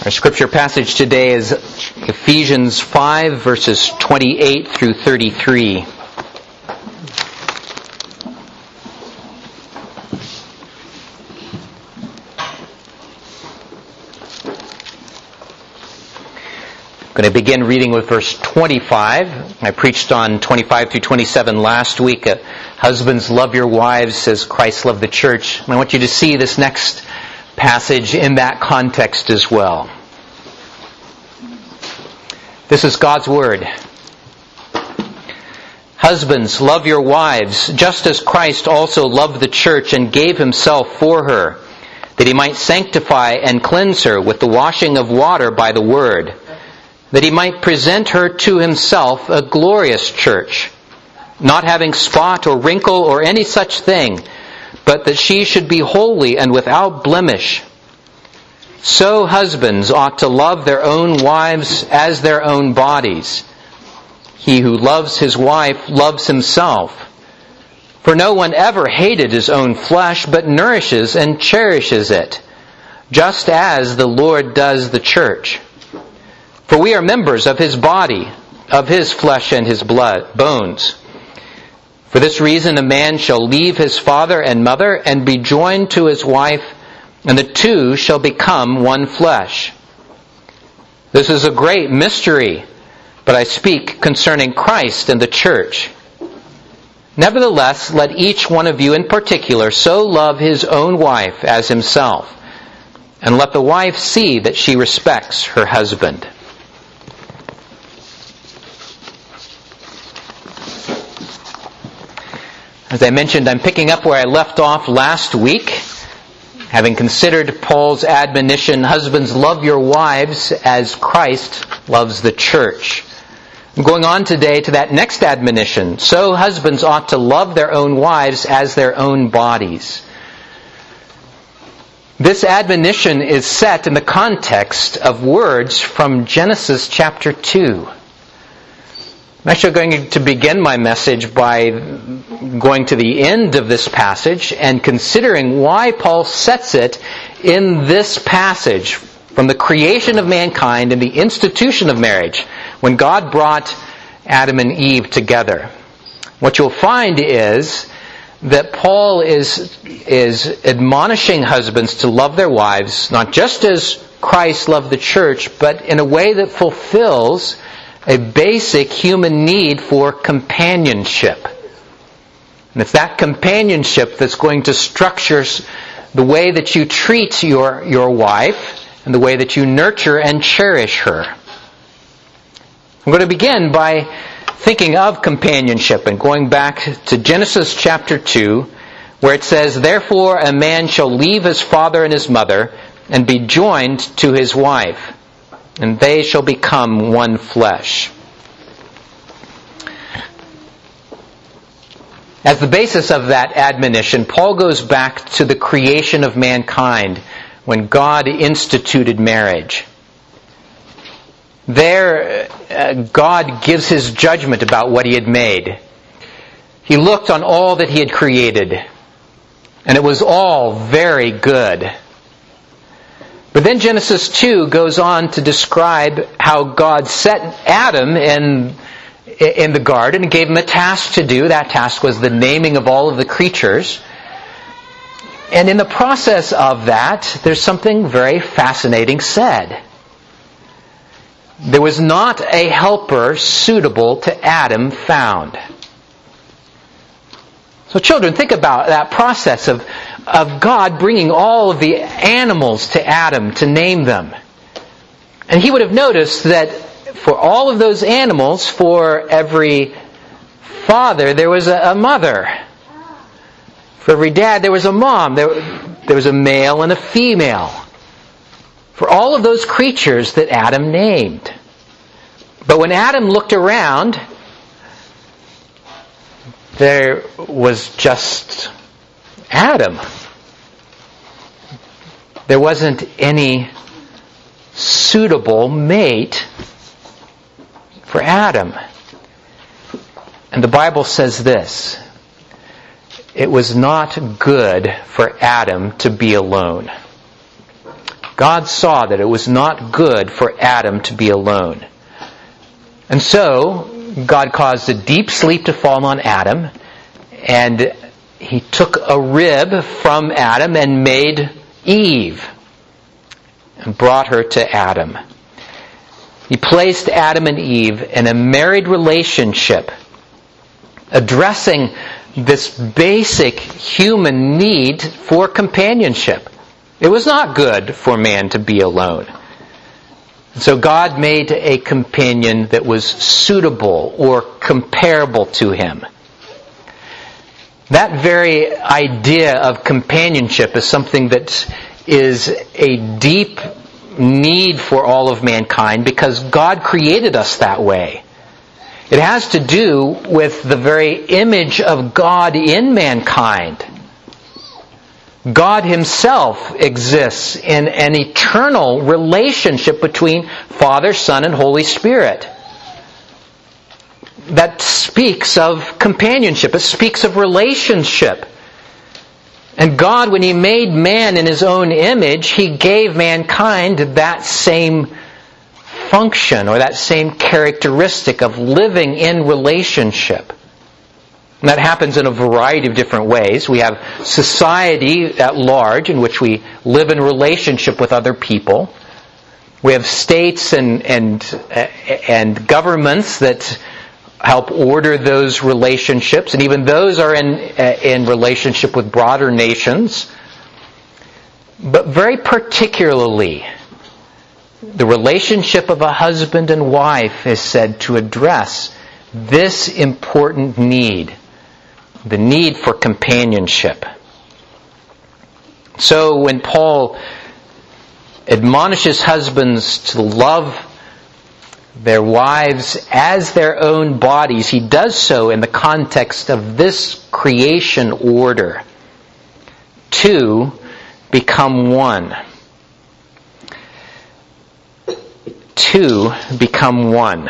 Our scripture passage today is Ephesians 5, verses 28 through 33. I'm going to begin reading with verse 25. I preached on 25 through 27 last week. Husbands, love your wives as Christ loved the church. And I want you to see this next passage in that context as well. This is God's Word. Husbands, love your wives, just as Christ also loved the church and gave himself for her, that he might sanctify and cleanse her with the washing of water by the Word, that he might present her to himself a glorious church, not having spot or wrinkle or any such thing, but that she should be holy and without blemish. So husbands ought to love their own wives as their own bodies. He who loves his wife loves himself. For no one ever hated his own flesh, but nourishes and cherishes it, just as the Lord does the church. For we are members of his body, of his flesh and his bones. For this reason a man shall leave his father and mother and be joined to his wife, and the two shall become one flesh. This is a great mystery, but I speak concerning Christ and the church. Nevertheless, let each one of you in particular so love his own wife as himself, and let the wife see that she respects her husband. As I mentioned, I'm picking up where I left off last week, having considered Paul's admonition, husbands, love your wives as Christ loves the church. I'm going on today to that next admonition. So husbands ought to love their own wives as their own bodies. This admonition is set in the context of words from Genesis chapter 2. I'm actually going to begin my message by going to the end of this passage and considering why Paul sets it in this passage from the creation of mankind and the institution of marriage, when God brought Adam and Eve together. What you'll find is that Paul is admonishing husbands to love their wives, not just as Christ loved the church, but in a way that fulfills a basic human need for companionship. And it's that companionship that's going to structure the way that you treat your wife and the way that you nurture and cherish her. I'm going to begin by thinking of companionship and going back to Genesis chapter 2, where it says, "Therefore a man shall leave his father and his mother and be joined to his wife, and they shall become one flesh." As the basis of that admonition, Paul goes back to the creation of mankind when God instituted marriage. There, God gives his judgment about what he had made. He looked on all that he had created, and it was all very good. But then Genesis 2 goes on to describe how God set Adam in the garden and gave him a task to do. That task was the naming of all of the creatures. And in the process of that, there's something very fascinating said. There was not a helper suitable to Adam found. So children, think about that process of God bringing all of the animals to Adam to name them. And he would have noticed that for all of those animals, for every father, there was a mother. For every dad, there was a mom. There was a male and a female. For all of those creatures that Adam named. But when Adam looked around, there was just Adam. There wasn't any suitable mate for Adam. And the Bible says this: it was not good for Adam to be alone. God saw that it was not good for Adam to be alone. And so, God caused a deep sleep to fall on Adam, and He took a rib from Adam and made Eve, and brought her to Adam. He placed Adam and Eve in a married relationship, addressing this basic human need for companionship. It was not good for man to be alone. So God made a companion that was suitable or comparable to him. That very idea of companionship is something that is a deep need for all of mankind because God created us that way. It has to do with the very image of God in mankind. God Himself exists in an eternal relationship between Father, Son, and Holy Spirit. That speaks of companionship. It speaks of relationship. And God, when He made man in His own image, He gave mankind that same function or that same characteristic of living in relationship. And that happens in a variety of different ways. We have society at large in which we live in relationship with other people. We have states and governments that help order those relationships, and even those are in relationship with broader nations. But very particularly, the relationship of a husband and wife is said to address this important need, the need for companionship. So when Paul admonishes husbands to love their wives as their own bodies, he does so in the context of this creation order. Two become one. Two become one.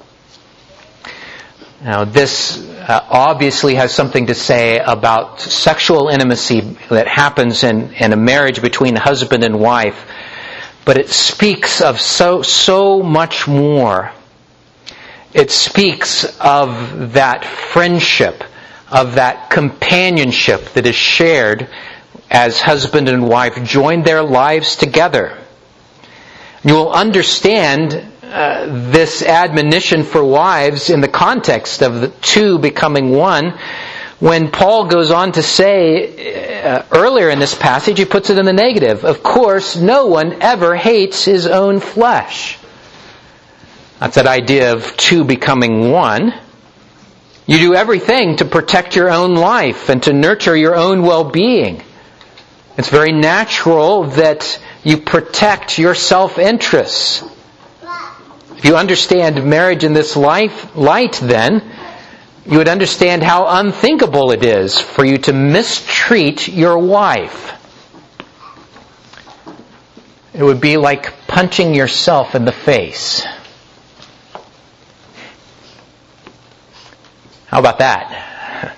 Now this obviously has something to say about sexual intimacy that happens in a marriage between husband and wife. But it speaks of so much more. It speaks of that friendship, of that companionship that is shared as husband and wife join their lives together. You will understand this admonition for wives in the context of the two becoming one when Paul goes on to say earlier in this passage, he puts it in the negative. Of course, no one ever hates his own flesh. That's that idea of two becoming one. You do everything to protect your own life and to nurture your own well-being. It's very natural that you protect your self-interests. If you understand marriage in this light, then you would understand how unthinkable it is for you to mistreat your wife. It would be like punching yourself in the face. How about that?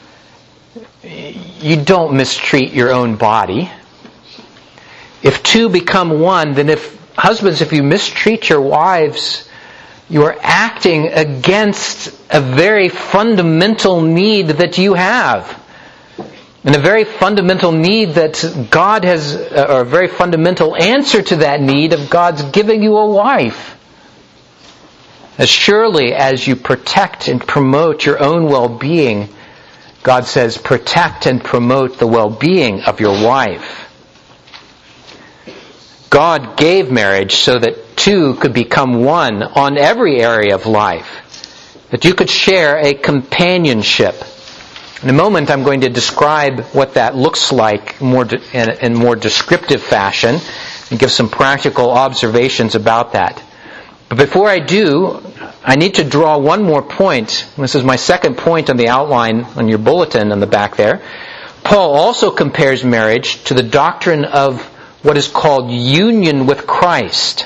You don't mistreat your own body. If two become one, then if you mistreat your wives, you are acting against a very fundamental need that you have. And a very fundamental need that God has, or a very fundamental answer to that need of God's giving you a wife. As surely as you protect and promote your own well-being, God says, protect and promote the well-being of your wife. God gave marriage so that two could become one on every area of life. That you could share a companionship. In a moment I'm going to describe what that looks like in more descriptive fashion and give some practical observations about that. But before I do, I need to draw one more point. This is my second point on the outline on your bulletin on the back there. Paul also compares marriage to the doctrine of what is called union with Christ.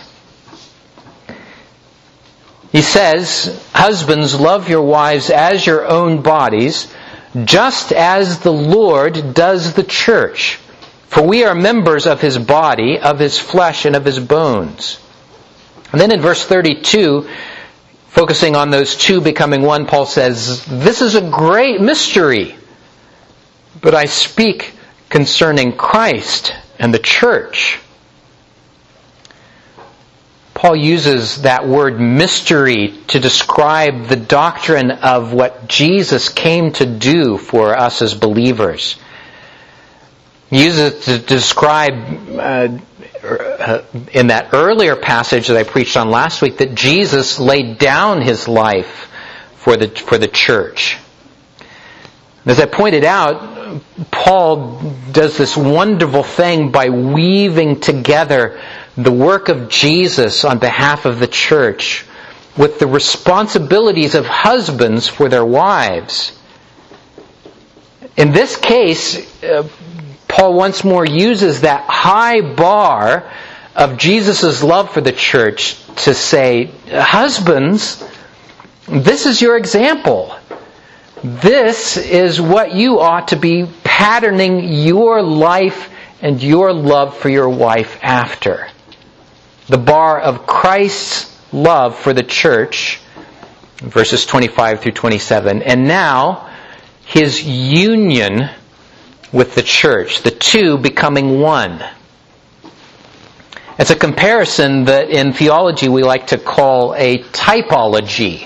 He says, husbands, love your wives as your own bodies, just as the Lord does the church, For we are members of His body, of His flesh, and of His bones. And then in verse 32, focusing on those two becoming one, Paul says, this is a great mystery, but I speak concerning Christ and the church. Paul uses that word mystery to describe the doctrine of what Jesus came to do for us as believers. He uses it to describe, in that earlier passage that I preached on last week, that Jesus laid down His life for the church. As I pointed out, Paul does this wonderful thing by weaving together the work of Jesus on behalf of the church with the responsibilities of husbands for their wives. In this case, Paul once more uses that high bar of Jesus' love for the church to say, husbands, this is your example. This is what you ought to be patterning your life and your love for your wife after. The bar of Christ's love for the church, verses 25 through 27. And now, His union with the church, the two becoming one. It's a comparison that in theology we like to call a typology.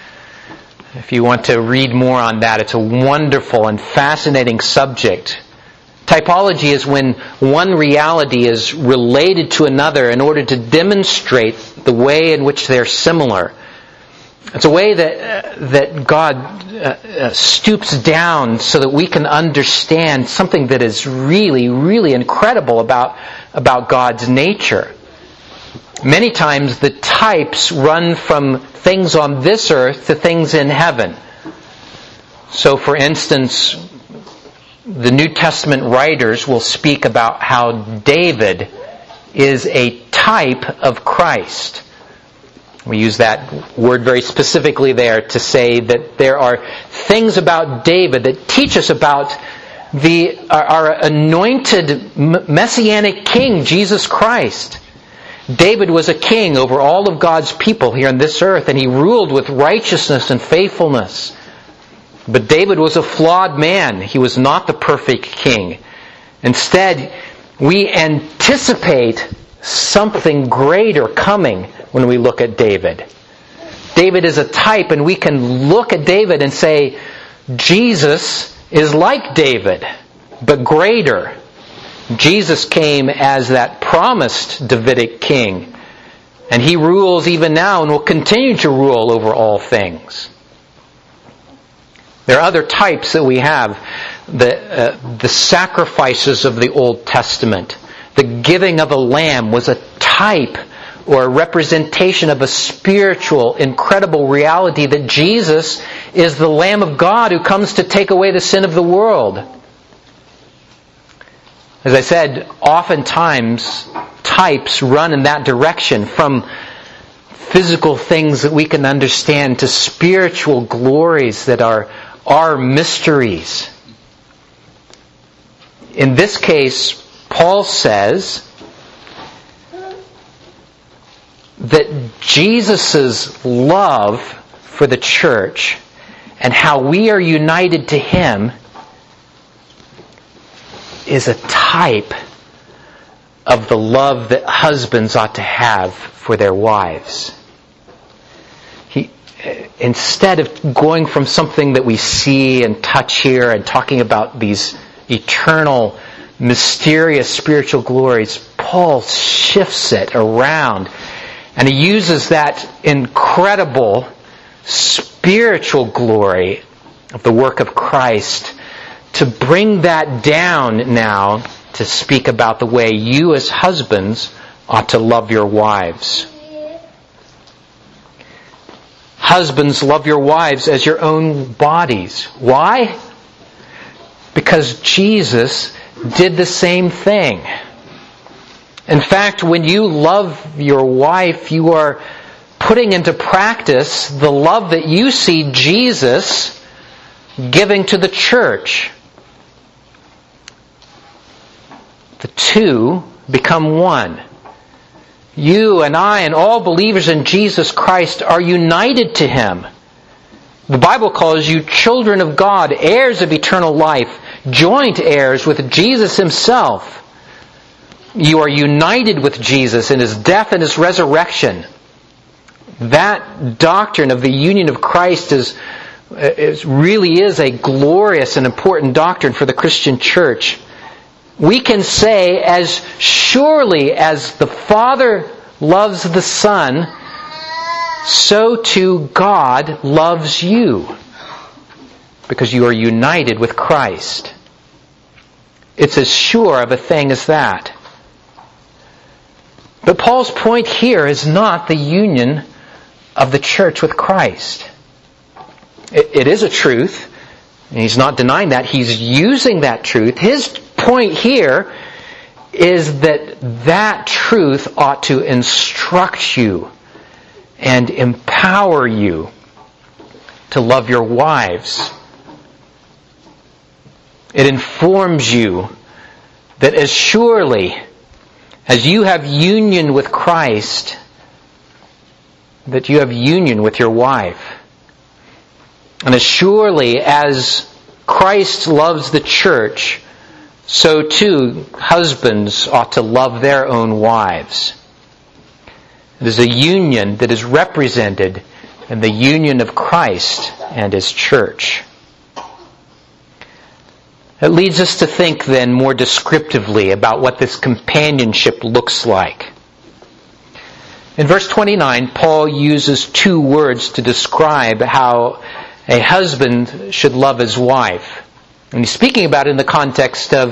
If you want to read more on that, it's a wonderful and fascinating subject. Typology is when one reality is related to another in order to demonstrate the way in which they're similar. It's a way that God stoops down so that we can understand something that is really, really incredible about God's nature. Many times the types run from things on this earth to things in heaven. So, for instance, the New Testament writers will speak about how David is a type of Christ. We use that word very specifically there to say that there are things about David that teach us about our anointed messianic king, Jesus Christ. David was a king over all of God's people here on this earth, and he ruled with righteousness and faithfulness. But David was a flawed man. He was not the perfect king. Instead, we anticipate something greater coming when we look at David. David is a type, and we can look at David and say, Jesus is like David, but greater. Jesus came as that promised Davidic king, and He rules even now and will continue to rule over all things. There are other types that we have. The sacrifices of the Old Testament. The giving of a lamb was a type or a representation of a spiritual, incredible reality that Jesus is the Lamb of God who comes to take away the sin of the world. As I said, oftentimes types run in that direction, from physical things that we can understand to spiritual glories that are mysteries. In this case, Paul says that Jesus' love for the church and how we are united to Him is a type of the love that husbands ought to have for their wives. Instead of going from something that we see and touch here and talking about these eternal, mysterious spiritual glories, Paul shifts it around, and he uses that incredible spiritual glory of the work of Christ to bring that down now to speak about the way you as husbands ought to love your wives. Husbands, love your wives as your own bodies. Why? Because Jesus did the same thing. In fact, when you love your wife, you are putting into practice the love that you see Jesus giving to the church. the two become one. You and I and all believers in Jesus Christ are united to Him. The Bible calls you children of God, heirs of eternal life, joint heirs with Jesus Himself. You are united with Jesus in His death and His resurrection. That doctrine of the union of Christ really is a glorious and important doctrine for the Christian church. We can say, as surely as the Father loves the Son, so too God loves you, because you are united with Christ. It's as sure of a thing as that. But Paul's point here is not the union of the church with Christ. It is a truth, and he's not denying that. He's using that truth. His point here is that truth ought to instruct you and empower you to love your wives. It informs you that as surely as you have union with Christ, that you have union with your wife. And as surely as Christ loves the church, so too husbands ought to love their own wives. It is a union that is represented in the union of Christ and His church. It leads us to think then more descriptively about what this companionship looks like. In verse 29, Paul uses two words to describe how a husband should love his wife. And he's speaking about it in the context of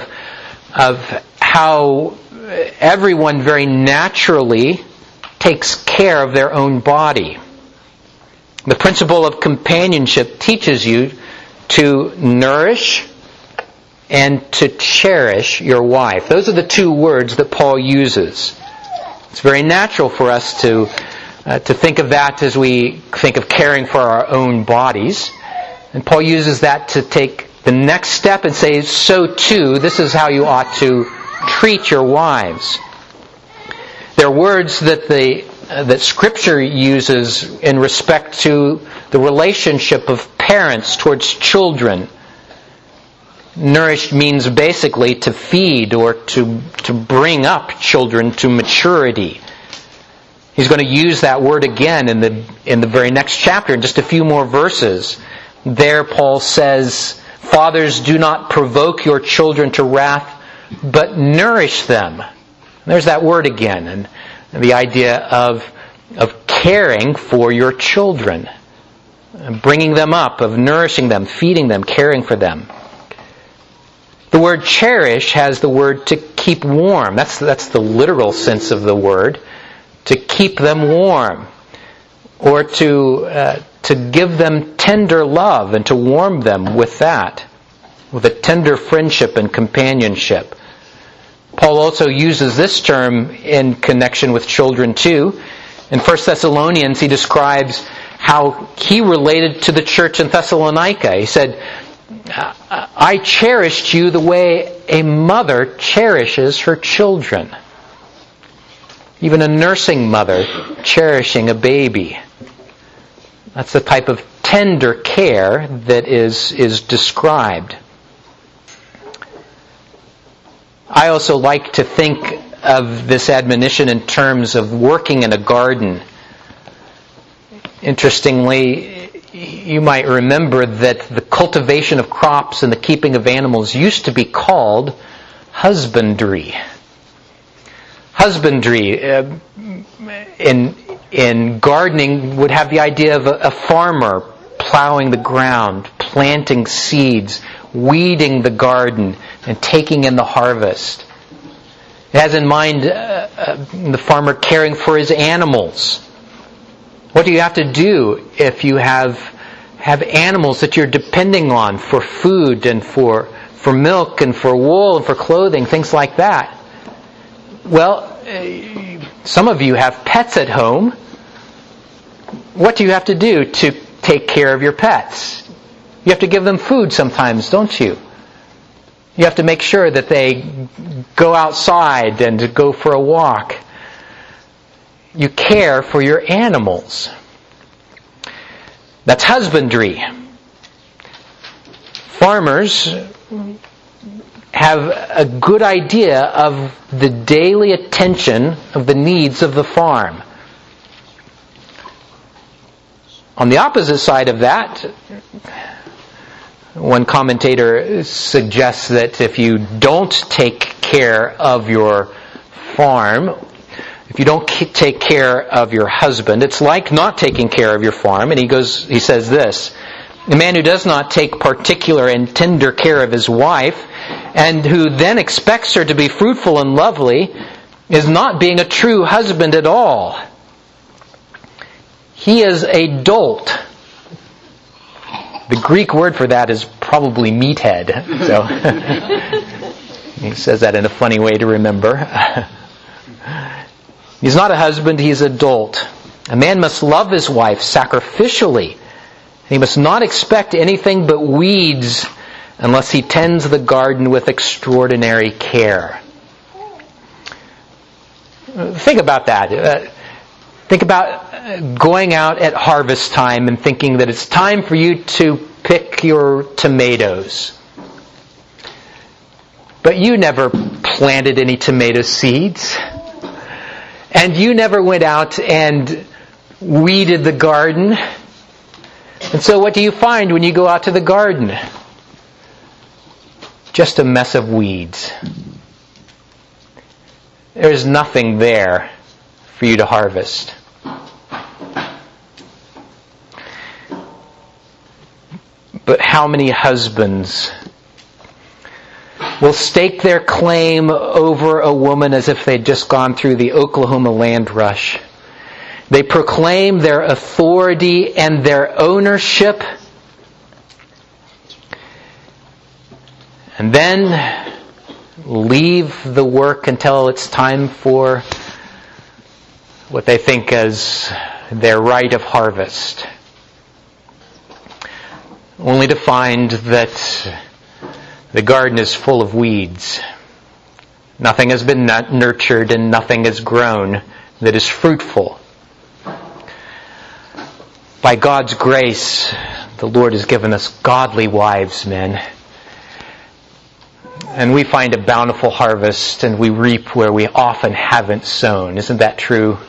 how everyone very naturally takes care of their own body. The principle of companionship teaches you to nourish and to cherish your wife. Those are the two words that Paul uses. It's very natural for us to think of that as we think of caring for our own bodies. And Paul uses that to take the next step and say, so too, this is how you ought to treat your wives. There are words that Scripture uses in respect to the relationship of parents towards children. Nourished means basically to feed or to bring up children to maturity. He's going to use that word again in the very next chapter, in just a few more verses. There Paul says, "Fathers, do not provoke your children to wrath, but nourish them." And there's that word again, and the idea of caring for your children, bringing them up, of nourishing them, feeding them, caring for them. The word cherish has the word to keep warm. That's the literal sense of the word. To keep them warm. Or to give them tender love and to warm them with that. With a tender friendship and companionship. Paul also uses this term in connection with children too. In 1 Thessalonians he describes how he related to the church in Thessalonica. He said, "I cherished you the way a mother cherishes her children." Even a nursing mother cherishing a baby. That's the type of tender care that is described. I also like to think of this admonition in terms of working in a garden. Interestingly, you might remember that the cultivation of crops and the keeping of animals used to be called husbandry. Husbandry in gardening would have the idea of a farmer plowing the ground, planting seeds, weeding the garden, and taking in the harvest. It has in mind the farmer caring for his animals. What do you have to do if you have animals that you're depending on for food and for milk and for wool and for clothing, things like that? Well, some of you have pets at home. What do you have to do to take care of your pets? You have to give them food sometimes, don't you? You have to make sure that they go outside and go for a walk. You care for your animals. That's husbandry. Farmers have a good idea of the daily attention of the needs of the farm. On the opposite side of that, one commentator suggests that if you don't take care of your farm, if you don't take care of your husband, it's like not taking care of your farm. And he says this: the man who does not take particular and tender care of his wife, and who then expects her to be fruitful and lovely, is not being a true husband at all. He is a dolt. The Greek word for that is probably meathead. So he says that in a funny way to remember. He's not a husband, he's a dolt. A man must love his wife sacrificially. He must not expect anything but weeds unless he tends the garden with extraordinary care. Think about that. Think about going out at harvest time and thinking that it's time for you to pick your tomatoes. But you never planted any tomato seeds. And you never went out and weeded the garden. And so what do you find when you go out to the garden? Just a mess of weeds. There's nothing there for you to harvest. But how many husbands will stake their claim over a woman as if they'd just gone through the Oklahoma land rush? They proclaim their authority and their ownership, and then leave the work until it's time for what they think as their rite of harvest, only to find that the garden is full of weeds. Nothing has been nurtured and nothing has grown that is fruitful. By God's grace, the Lord has given us godly wives, men. And we find a bountiful harvest and we reap where we often haven't sown. Isn't that true?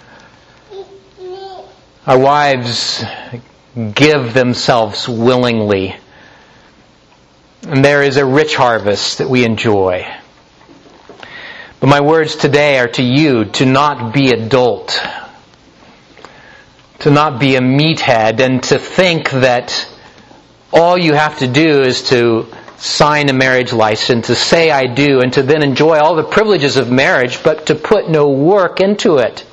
Our wives give themselves willingly. And there is a rich harvest that we enjoy. But my words today are to you to not be a dolt, to not be a meathead, and to think that all you have to do is to sign a marriage license, to say I do, and to then enjoy all the privileges of marriage, but to put no work into it.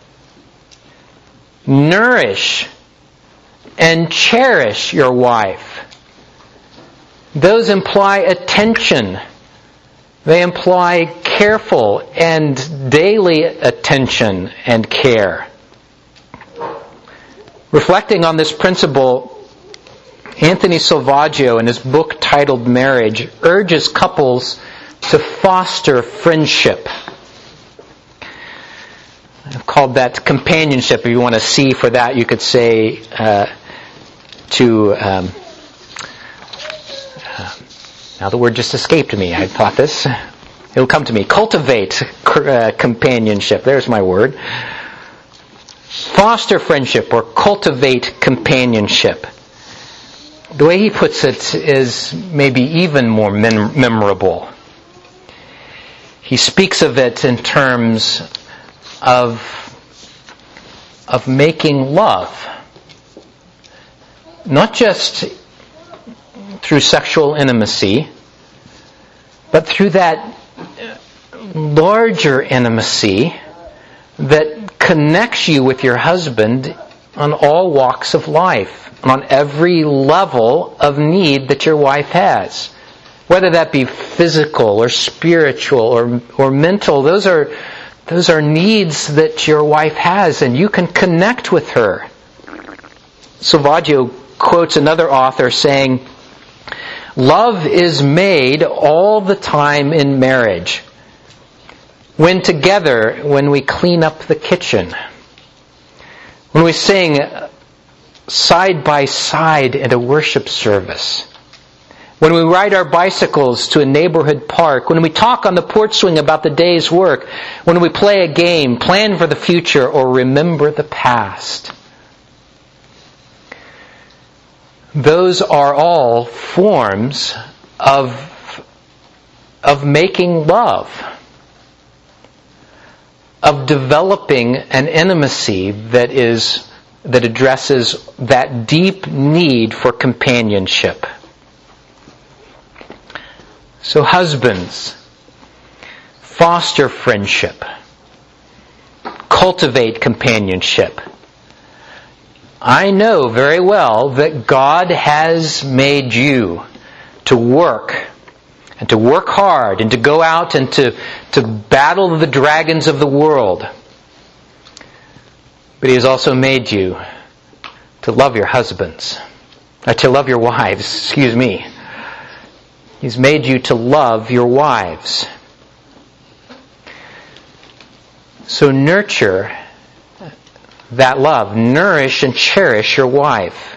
Nourish and cherish your wife. Those imply attention. They imply careful and daily attention and care. Reflecting on this principle, Anthony Salvaggio, in his book titled Marriage, urges couples to foster friendship. I've called that companionship. If you want to see for that, you could say now the word just escaped me. I thought this. It'll come to me. Cultivate companionship. There's my word. Foster friendship or cultivate companionship. The way he puts it is maybe even more memorable. He speaks of it in terms of making love. Not just through sexual intimacy, but through that larger intimacy that connects you with your husband on all walks of life, on every level of need that your wife has. Whether that be physical or spiritual or mental, those are needs that your wife has, and you can connect with her. Salvaggio quotes another author saying, Love is made all the time in marriage. When together, when we clean up the kitchen, when we sing side by side at a worship service, when we ride our bicycles to a neighborhood park, when we talk on the porch swing about the day's work, when we play a game, plan for the future, or remember the past. Those are all forms of making love, of developing an intimacy that addresses that deep need for companionship. So husbands, foster friendship, cultivate companionship. I know very well that God has made you to work, and to work hard, and to go out and to battle the dragons of the world. But He has also made you to love your husbands, to love your wives, excuse me. He's made you to love your wives. So nurture that love. Nourish and cherish your wife.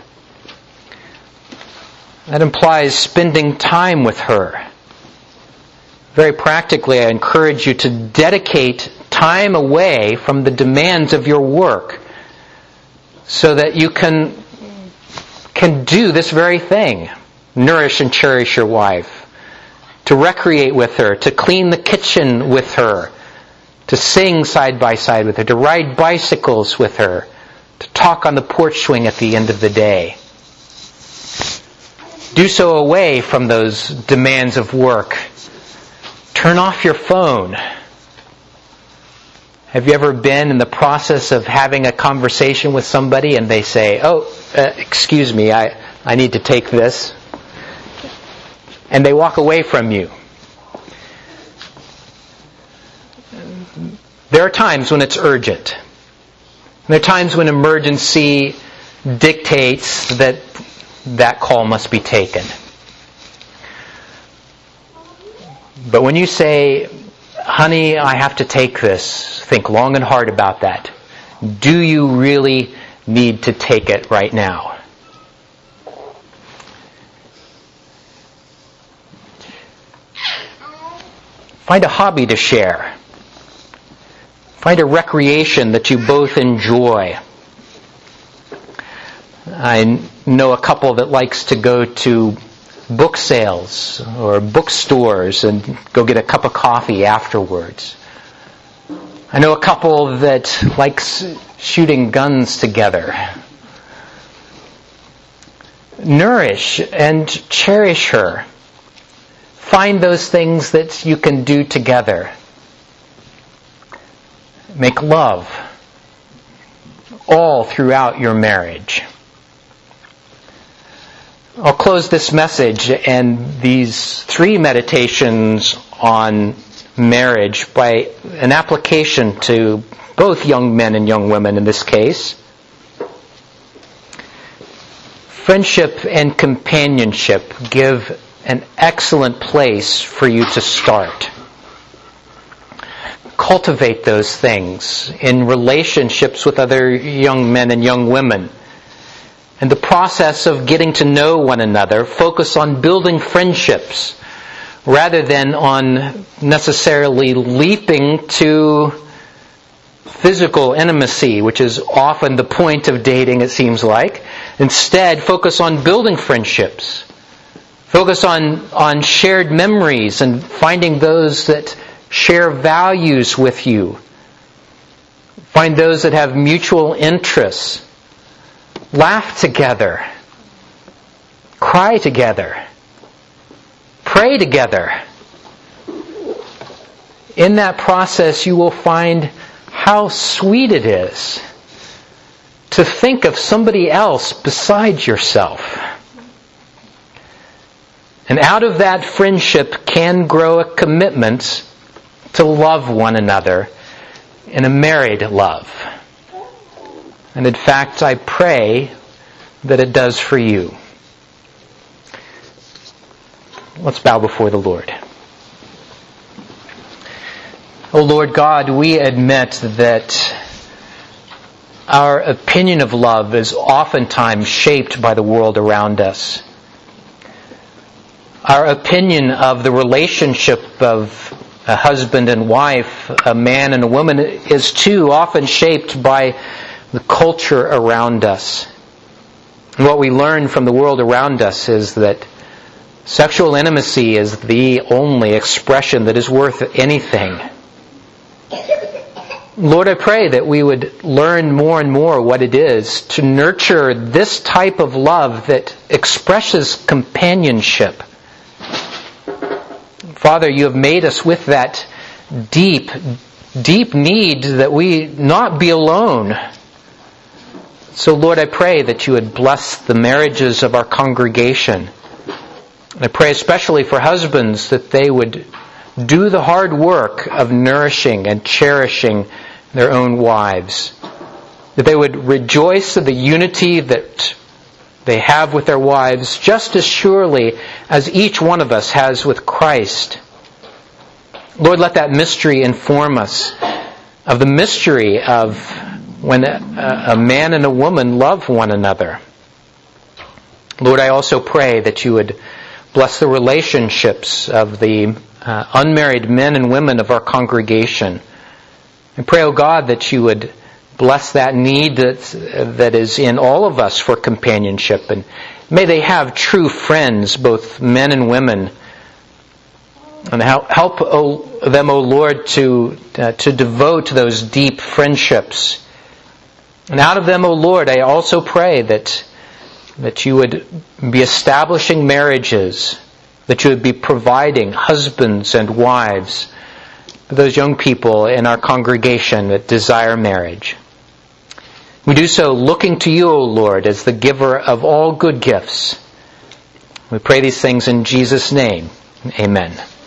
That implies spending time with her. Very practically, I encourage you to dedicate time away from the demands of your work so that you can do this very thing. Nourish and cherish your wife. To recreate with her. To clean the kitchen with her. To sing side by side with her. To ride bicycles with her. To talk on the porch swing at the end of the day. Do so away from those demands of work. Turn off your phone. Have you ever been in the process of having a conversation with somebody and they say, excuse me, I need to take this. And they walk away from you. There are times when it's urgent. There are times when emergency dictates that call must be taken. But when you say, honey, I have to take this, think long and hard about that. Do you really need to take it right now? Find a hobby to share. Find a recreation that you both enjoy. I know a couple that likes to go to book sales or bookstores and go get a cup of coffee afterwards. I know a couple that likes shooting guns together. Nourish and cherish her. Find those things that you can do together. Make love all throughout your marriage. I'll close this message and these 3 meditations on marriage by an application to both young men and young women in this case. Friendship and companionship give an excellent place for you to start. Cultivate those things in relationships with other young men and young women. In the process of getting to know one another, focus on building friendships rather than on necessarily leaping to physical intimacy, which is often the point of dating, it seems like. Instead, focus on building friendships. Focus on shared memories and finding those that share values with you. Find those that have mutual interests. Laugh together. Cry together. Pray together. In that process, you will find how sweet it is to think of somebody else besides yourself. And out of that friendship can grow a commitment to love one another in a married love. And in fact, I pray that it does for you. Let's bow before the Lord. O Lord God, we admit that our opinion of love is oftentimes shaped by the world around us. Our opinion of the relationship of a husband and wife, a man and a woman, is too often shaped by the culture around us. And what we learn from the world around us is that sexual intimacy is the only expression that is worth anything. Lord, I pray that we would learn more and more what it is to nurture this type of love that expresses companionship. Father, you have made us with that deep, deep need that we not be alone. So, Lord, I pray that you would bless the marriages of our congregation. I pray especially for husbands that they would do the hard work of nourishing and cherishing their own wives. That they would rejoice in the unity that they have with their wives just as surely as each one of us has with Christ. Lord, let that mystery inform us of the mystery of when a man and a woman love one another. Lord, I also pray that you would bless the relationships of the unmarried men and women of our congregation. I pray, O God, that you would bless that need that is in all of us for companionship. And may they have true friends, both men and women. And help them, O Lord, to devote those deep friendships. And out of them, O Lord, I also pray that you would be establishing marriages, that you would be providing husbands and wives for those young people in our congregation that desire marriage. We do so looking to you, O Lord, as the giver of all good gifts. We pray these things in Jesus' name. Amen.